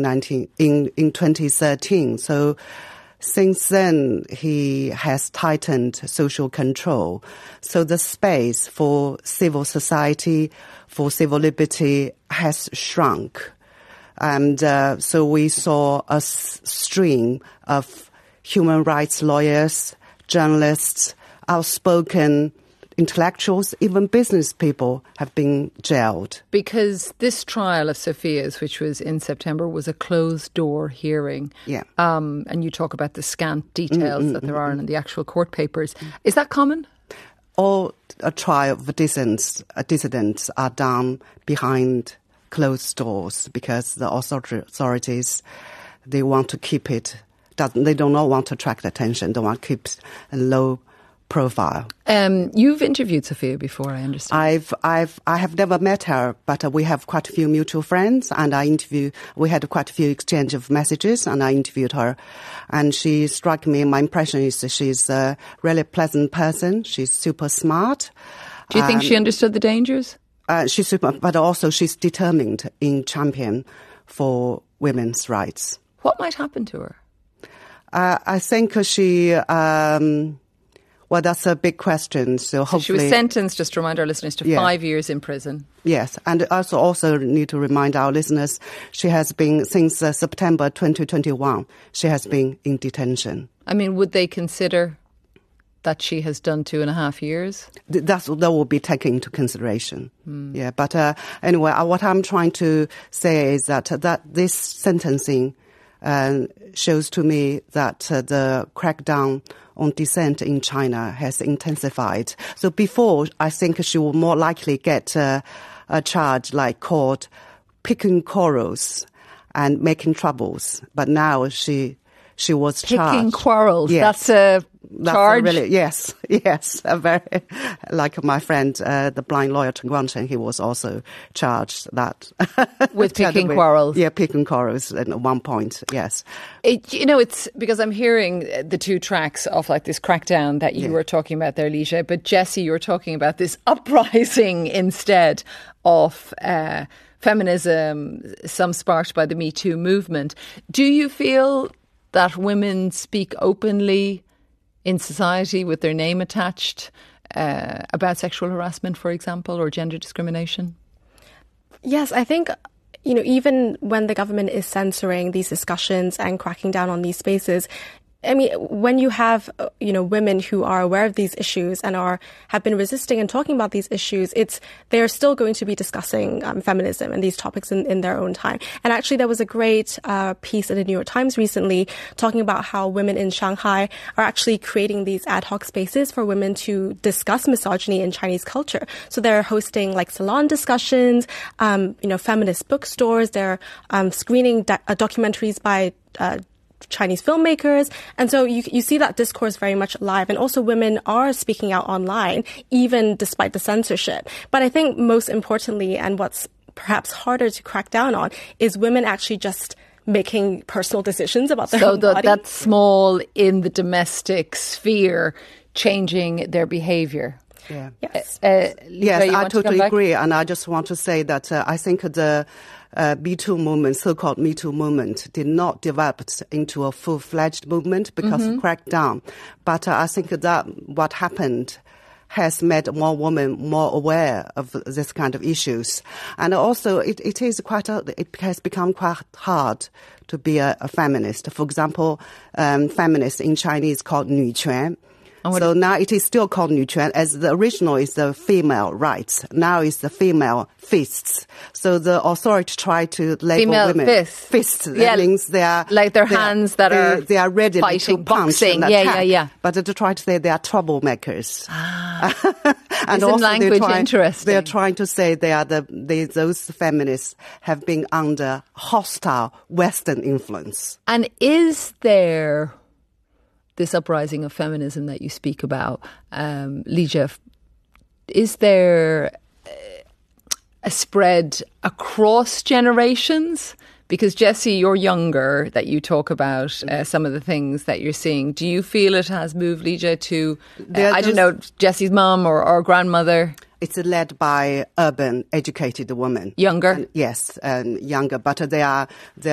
2013. So since then, he has tightened social control. So the space for civil society, for civil liberty has shrunk. And so we saw a stream of human rights lawyers, journalists, outspoken intellectuals, even business people have been jailed. Because this trial of Sophia's, which was in September, was a closed-door hearing. Yeah. And you talk about the scant details that there are in the actual court papers. Is that common? All trial of dissidents are done behind closed doors because the authorities, they want to keep it. They do not want to attract attention. They want to keep a low profile. You've interviewed Sophia before, I understand. I have never met her, but we have quite a few mutual friends, and we had quite a few exchange of messages, and I interviewed her, and she struck me. My impression is that she's a really pleasant person. She's super smart. Do you think she understood the dangers? She's super, but also she's determined in champion for women's rights. What might happen to her? I think she. Well, that's a big question. So hopefully, she was sentenced, just to remind our listeners, to 5 years in prison. Yes, and also need to remind our listeners, she has been, since September 2021, she has been in detention. I mean, would they consider that she has done 2.5 years? That will be taken into consideration. Yeah, but anyway, what I'm trying to say is that this sentencing shows to me that the crackdown on dissent in China has intensified. So before, I think she would more likely get a charge called picking quarrels and making troubles. But now she was charged. Picking quarrels, yes. That's a charge? Yes, very, like my friend, the blind lawyer Chen Guangcheng, he was also charged that. With picking quarrels? Yeah, picking quarrels at one point, yes. It's because I'm hearing the two tracks of this crackdown that you were talking about there, Ligia, but Jessie, you were talking about this uprising instead of feminism, some sparked by the Me Too movement. Do you feel that women speak openly in society with their name attached about sexual harassment, for example, or gender discrimination? Yes, I think, even when the government is censoring these discussions and cracking down on these spaces, I mean, when you have, women who are aware of these issues and have been resisting and talking about these issues, they're still going to be discussing feminism and these topics in their own time. And actually, there was a great piece in the New York Times recently talking about how women in Shanghai are actually creating these ad hoc spaces for women to discuss misogyny in Chinese culture. So they're hosting salon discussions, feminist bookstores. They're screening documentaries by Chinese filmmakers. And so you see that discourse very much alive. And also women are speaking out online, even despite the censorship. But I think most importantly, and what's perhaps harder to crack down on, is women actually just making personal decisions about their own body. So that's small in the domestic sphere, changing their behaviour. Yeah. Yes. Yes, I totally agree. And I just want to say that I think the Me Too movement, so-called Me Too movement, did not develop into a full-fledged movement because of crackdown. But I think that what happened has made more women more aware of this kind of issues. And also, it has become quite hard to be a feminist. For example, feminist in Chinese called 女权. So now it is still called Nuquan, as the original is the female rights. Now it's the female fists. So the authority try to label female women fists. That means they are like their hands that are they are ready fighting, to punch boxing. and attack. Yeah. But to try to say they are troublemakers. And isn't language interesting? They are trying to say those feminists have been under hostile Western influence. And is there this uprising of feminism that you speak about, Ligia, is there a spread across generations? Because Jessie, you're younger, that you talk about some of the things that you're seeing. Do you feel it has moved, Ligia, to, I don't know, Jessie's mum or grandmother? It's led by urban, educated women. Younger? Yes, and younger. But they're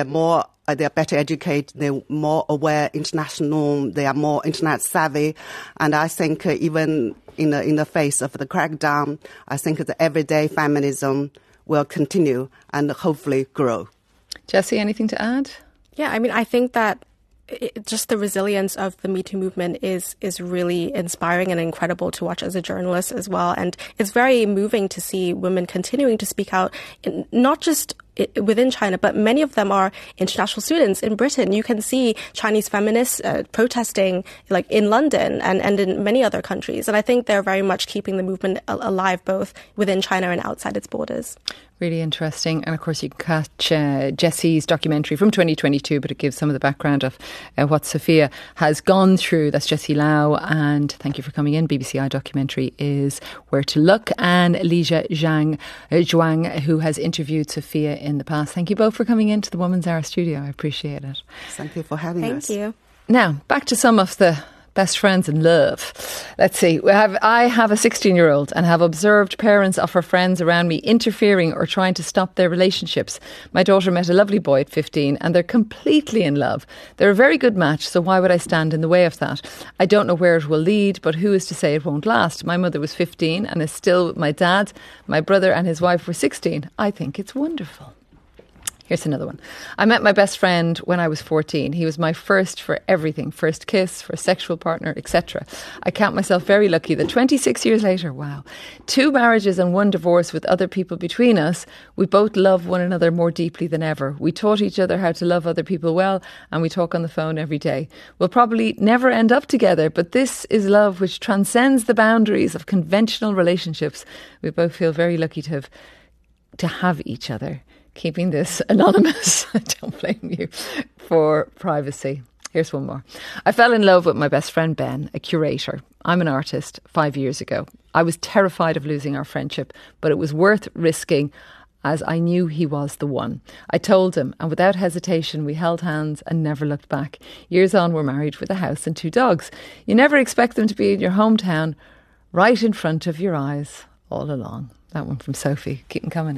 better educated, they're more aware, international, they are more internet savvy. And I think even in the face of the crackdown, I think the everyday feminism will continue and hopefully grow. Jessie, anything to add? Yeah, I mean, I think that just the resilience of the Me Too movement is really inspiring and incredible to watch as a journalist as well. And it's very moving to see women continuing to speak out, not just within China, but many of them are international students in Britain. You can see Chinese feminists protesting like in London and in many other countries. And I think they're very much keeping the movement alive both within China and outside its borders. Really interesting. And of course, you can catch Jessie's documentary from 2022, but it gives some of the background of what Sophia has gone through. That's Jessie Lau. And thank you for coming in. BBC iDocumentary is where to look. And Ligia Zhuang, who has interviewed Sophia in the past. Thank you both for coming into the Woman's Hour studio. I appreciate it. Thank you for having us. Thank you. Now, back to some of the best friends in love. Let's see. I have a 16-year-old and have observed parents of her friends around me interfering or trying to stop their relationships. My daughter met a lovely boy at 15 and they're completely in love. They're a very good match, so why would I stand in the way of that? I don't know where it will lead, but who is to say it won't last? My mother was 15 and is still with my dad. My brother and his wife were 16. I think it's wonderful. Here's another one. I met my best friend when I was 14. He was my first for everything. First kiss, first sexual partner, etc. I count myself very lucky that 26 years later, wow, 2 marriages and 1 divorce with other people between us, we both love one another more deeply than ever. We taught each other how to love other people well, and we talk on the phone every day. We'll probably never end up together, but this is love which transcends the boundaries of conventional relationships. We both feel very lucky to have each other. Keeping this anonymous. I don't blame you for privacy. Here's one more. I fell in love with my best friend Ben, a curator. I'm an artist 5 years ago. I was terrified of losing our friendship, but it was worth risking as I knew he was the one. I told him, and without hesitation, we held hands and never looked back. Years on, we're married with a house and 2 dogs. You never expect them to be in your hometown, right in front of your eyes all along. That one from Sophie. Keep them coming.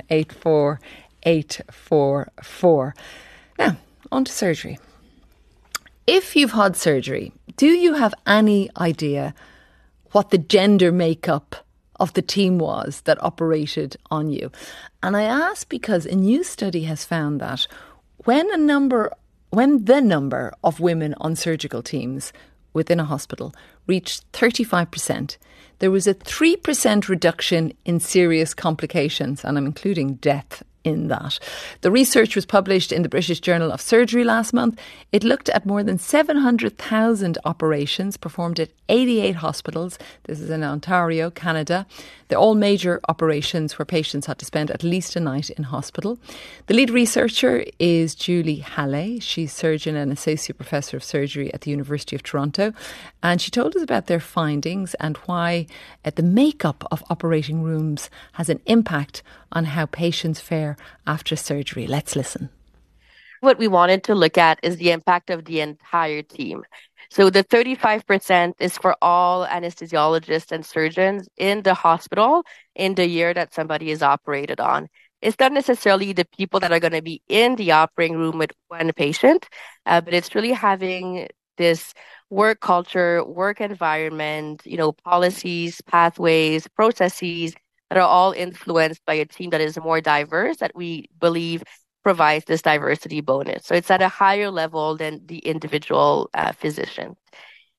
84844. Now, on to surgery. If you've had surgery, do you have any idea what the gender makeup of the team was that operated on you? And I ask because a new study has found that when the number of women on surgical teams within a hospital reached 35%, there was a 3% reduction in serious complications, and I'm including death in that. The research was published in the British Journal of Surgery last month. It looked at more than 700,000 operations performed at 88 hospitals. This is in Ontario, Canada. They're all major operations where patients had to spend at least a night in hospital. The lead researcher is Julie Halley. She's surgeon and associate professor of surgery at the University of Toronto. And she told us about their findings and why the makeup of operating rooms has an impact on how patients fare after surgery. Let's listen. What we wanted to look at is the impact of the entire team. So the 35% is for all anesthesiologists and surgeons in the hospital in the year that somebody is operated on. It's not necessarily the people that are going to be in the operating room with one patient, but it's really having this work culture, work environment, policies, pathways, processes that are all influenced by a team that is more diverse, that we believe provides this diversity bonus. So it's at a higher level than the individual physician.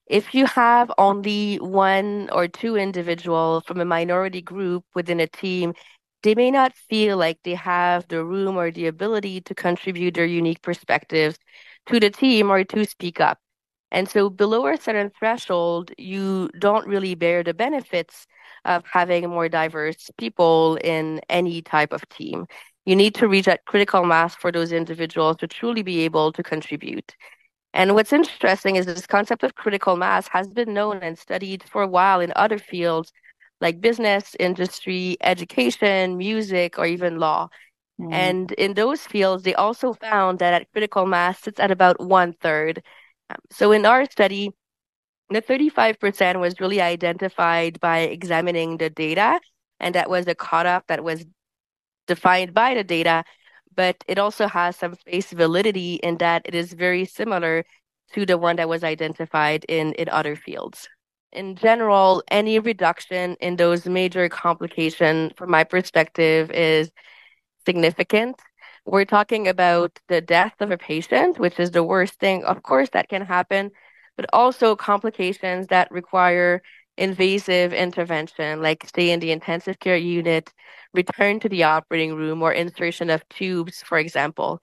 If you have only one or two individuals from a minority group within a team, they may not feel like they have the room or the ability to contribute their unique perspectives to the team or to speak up. And so below a certain threshold, you don't really bear the benefits of having more diverse people in any type of team. You need to reach that critical mass for those individuals to truly be able to contribute. And what's interesting is this concept of critical mass has been known and studied for a while in other fields like business, industry, education, music, or even law. And in those fields, they also found that critical mass sits at about 1/3. So in our study, the 35% was really identified by examining the data, and that was a cutoff that was defined by the data, but it also has some face validity in that it is very similar to the one that was identified in other fields. In general, any reduction in those major complications, from my perspective, is significant. We're talking about the death of a patient, which is the worst thing, of course, that can happen, but also complications that require invasive intervention, like stay in the intensive care unit, return to the operating room, or insertion of tubes, for example.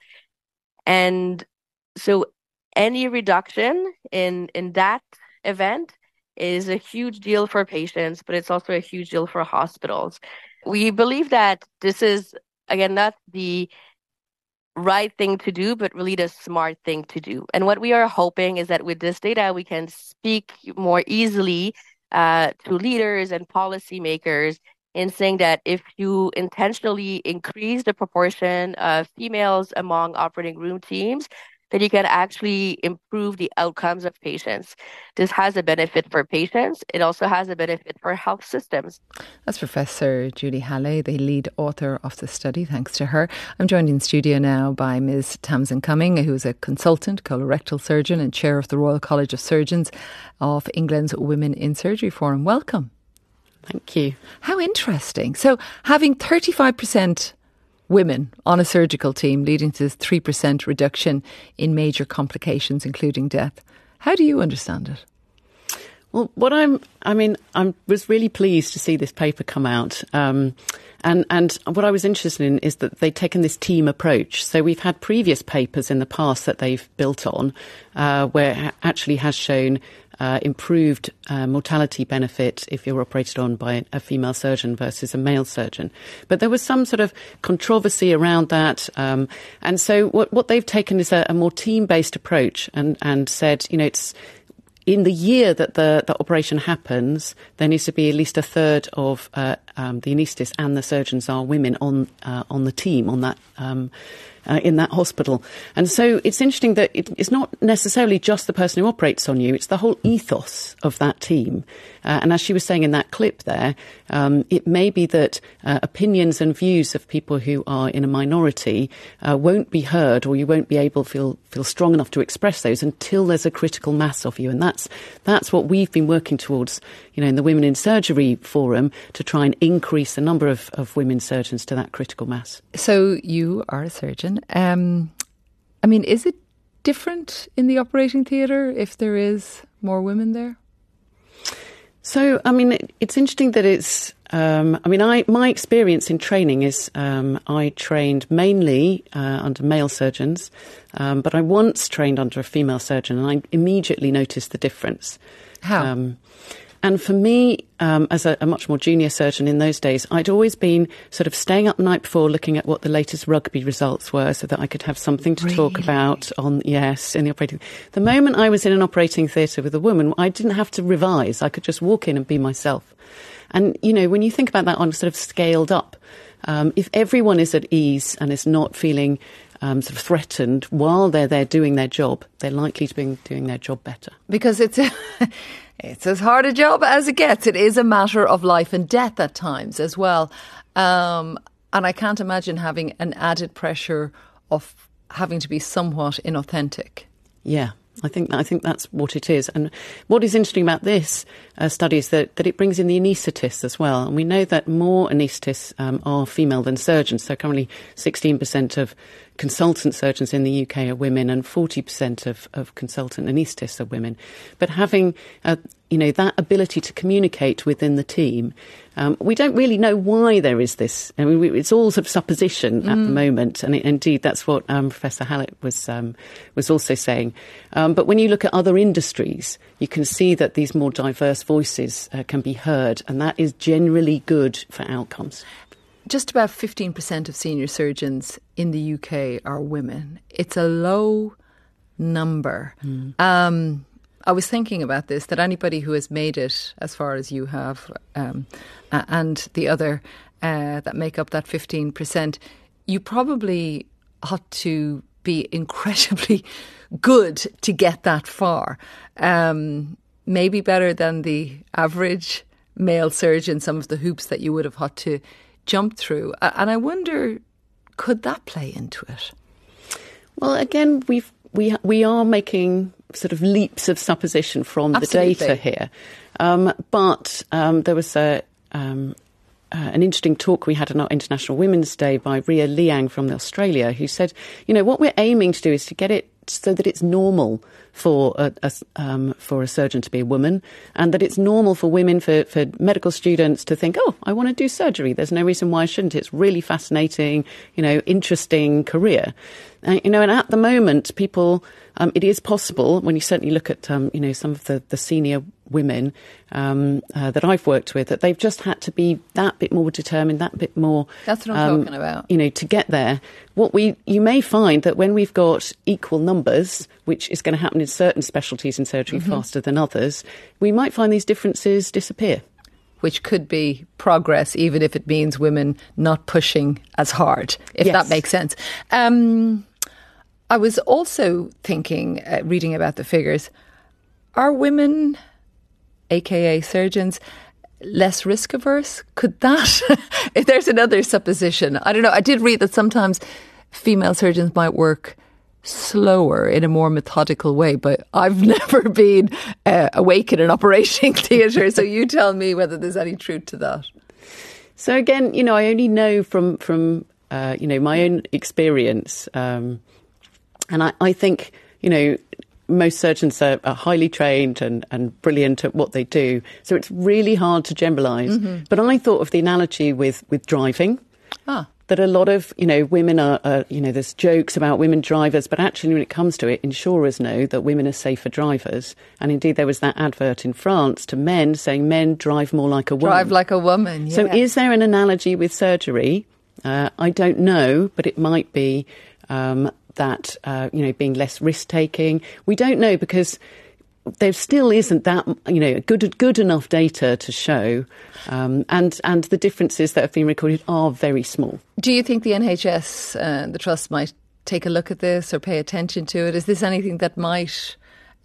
And so any reduction in that event is a huge deal for patients, but it's also a huge deal for hospitals. We believe that this is, again, not the right thing to do, but really the smart thing to do. And what we are hoping is that with this data, we can speak more easily to leaders and policymakers in saying that if you intentionally increase the proportion of females among operating room teams, then you can actually improve the outcomes of patients. This has a benefit for patients. It also has a benefit for health systems. That's Professor Julie Hallé, the lead author of the study. Thanks to her. I'm joined in studio now by Ms. Tamsin Cumming, who is a consultant colorectal surgeon and chair of the Royal College of Surgeons of England's Women in Surgery Forum. Welcome. Thank you. How interesting. So having 35% women on a surgical team, leading to this 3% reduction in major complications, including death. How do you understand it? Well, I was really pleased to see this paper come out. And what I was interested in is that they've taken this team approach. So we've had previous papers in the past that they've built on, where it actually has shown improved mortality benefit if you're operated on by a female surgeon versus a male surgeon. But there was some sort of controversy around that. And so what they've taken is a more team-based approach and said, it's in the year that the operation happens, there needs to be at least a third of the anaesthetists and the surgeons are women on the team, on that in that hospital. And so it's interesting that it's not necessarily just the person who operates on you, it's the whole ethos of that team. And as she was saying in that clip there, it may be that opinions and views of people who are in a minority won't be heard, or you won't be able to feel strong enough to express those until there's a critical mass of you. And that's what we've been working towards, in the Women in Surgery Forum, to try and increase the number of women surgeons to that critical mass. So you are a surgeon. Is it different in the operating theatre if there is more women there? So, it's interesting that it's, my experience in training is I trained mainly under male surgeons, but I once trained under a female surgeon and I immediately noticed the difference. How? And for me, as a much more junior surgeon in those days, I'd always been sort of staying up the night before looking at what the latest rugby results were so that I could have something to talk about in the operating. The moment I was in an operating theatre with a woman, I didn't have to revise. I could just walk in and be myself. And, when you think about that on sort of scaled up, if everyone is at ease and is not feeling sort of threatened while they're there doing their job, they're likely to be doing their job better. Because it's as hard a job as it gets. It is a matter of life and death at times as well. And I can't imagine having an added pressure of having to be somewhat inauthentic. Yeah. I think that's what it is. And what is interesting about this study is that it brings in the anaesthetists as well. And we know that more anaesthetists are female than surgeons. So currently 16% of consultant surgeons in the UK are women and 40% of consultant anaesthetists are women. But having that ability to communicate within the team, we don't really know why there is this. I mean, it's all sort of supposition at the moment, and indeed that's what Professor Hallett was also saying. But when you look at other industries, you can see that these more diverse voices can be heard, and that is generally good for outcomes. Just about 15% of senior surgeons in the UK are women. It's a low number. I was thinking about this, that anybody who has made it as far as you have and the other that make up that 15%, you probably ought to be incredibly good to get that far. Maybe better than the average male surgeon, some of the hoops that you would have had to jump through. And I wonder, could that play into it? Well, again, we are making sort of leaps of supposition from Absolutely. The data here. But there was an interesting talk we had on our International Women's Day by Ria Liang from Australia, who said, what we're aiming to do is to get it so that it's normal for a surgeon to be a woman, and that it's normal for women, for medical students to think, oh, I want to do surgery. There's no reason why I shouldn't. It's really fascinating, interesting career. And at the moment, people, it is possible when you certainly look at, some of the senior women that I've worked with, that they've just had to be that bit more determined, that bit more. That's what I'm talking about. To get there. You may find that when we've got equal numbers, which is going to happen in certain specialties in surgery faster than others, we might find these differences disappear. Which could be progress, even if it means women not pushing as hard, if that makes sense. I was also thinking, reading about the figures, are women, aka surgeons, less risk averse? Could that, if there's another supposition, I don't know. I did read that sometimes female surgeons might work slower in a more methodical way, but I've never been awake in an operating theatre, so you tell me whether there's any truth to that. So again, I only know from my own experience, and I think, most surgeons are highly trained and brilliant at what they do, so it's really hard to generalise. But I thought of the analogy with driving. That a lot of, women are, there's jokes about women drivers, but actually when it comes to it, insurers know that women are safer drivers. And indeed, there was that advert in France to men saying men drive more like a woman. Drive like a woman, yeah. So is there an analogy with surgery? I don't know, but it might be that, being less risk-taking. We don't know because there still isn't that, good enough data to show, and the differences that have been recorded are very small. Do you think the NHS, the Trust, might take a look at this or pay attention to it? Is this anything that might,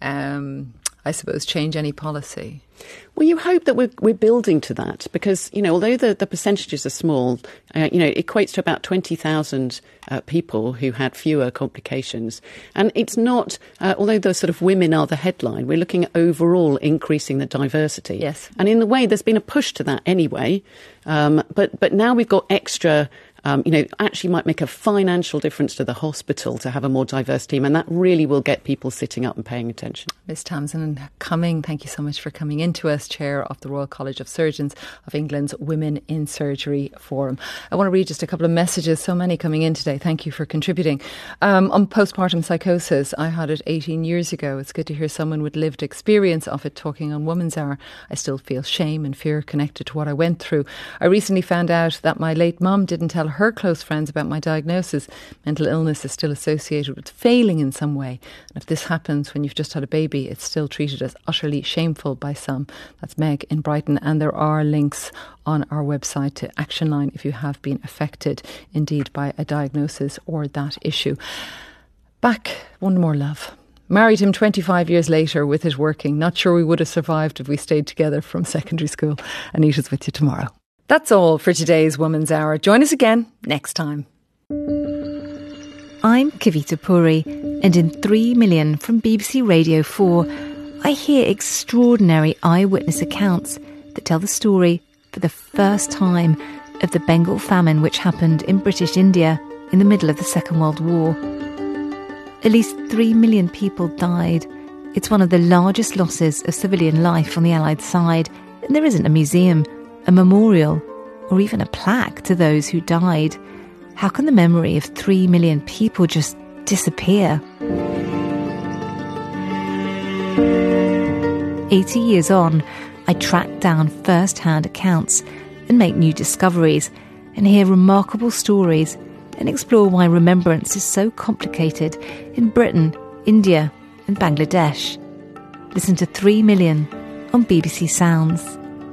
change any policy? Well, you hope that we're building to that because, although the percentages are small, it equates to about 20,000 people who had fewer complications. And it's not, although the sort of women are the headline, we're looking at overall increasing the diversity. Yes. And in the way, there's been a push to that anyway. But now we've got extra, actually might make a financial difference to the hospital to have a more diverse team. And that really will get people sitting up and paying attention. Ms. Tamsin Cumming, thank you so much for coming into us, Chair of the Royal College of Surgeons of England's Women in Surgery Forum. I want to read just a couple of messages, so many coming in today. Thank you for contributing. On postpartum psychosis, I had it 18 years ago. It's good to hear someone with lived experience of it talking on Woman's Hour. I still feel shame and fear connected to what I went through. I recently found out that my late mum didn't tell her close friends about my diagnosis. Mental illness is still associated with failing in some way. And if this happens when you've just had a baby, it's still treated as utterly shameful by some. That's Meg in Brighton. And there are links on our website to Action Line if you have been affected indeed by a diagnosis or that issue. Back, One More Love. Married him 25 years later with it working. Not sure we would have survived if we stayed together from secondary school. Anita's with you tomorrow. That's all for today's Woman's Hour. Join us again next time. I'm Kavita Puri. And in 3 Million from BBC Radio 4, I hear extraordinary eyewitness accounts that tell the story, for the first time, of the Bengal famine which happened in British India in the middle of the Second World War. At least 3 million people died. It's one of the largest losses of civilian life on the Allied side, and there isn't a museum, a memorial, or even a plaque to those who died. How can the memory of 3 million people just disappear? 80 years on, I track down first-hand accounts and make new discoveries and hear remarkable stories and explore why remembrance is so complicated in Britain, India and Bangladesh. Listen to 3 Million on BBC Sounds.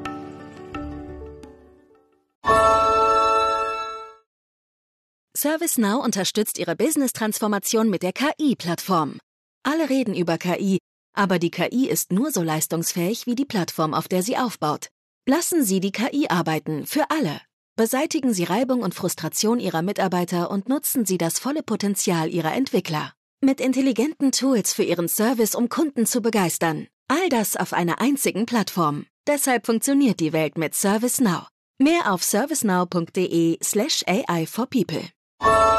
ServiceNow unterstützt Ihre Business-Transformation mit der KI-Plattform. Alle reden über KI, aber die KI ist nur so leistungsfähig wie die Plattform, auf der sie aufbaut. Lassen Sie die KI arbeiten, für alle. Beseitigen Sie Reibung und Frustration Ihrer Mitarbeiter und nutzen Sie das volle Potenzial Ihrer Entwickler. Mit intelligenten Tools für Ihren Service, um Kunden zu begeistern. All das auf einer einzigen Plattform. Deshalb funktioniert die Welt mit ServiceNow. Mehr auf servicenow.de/AI for people.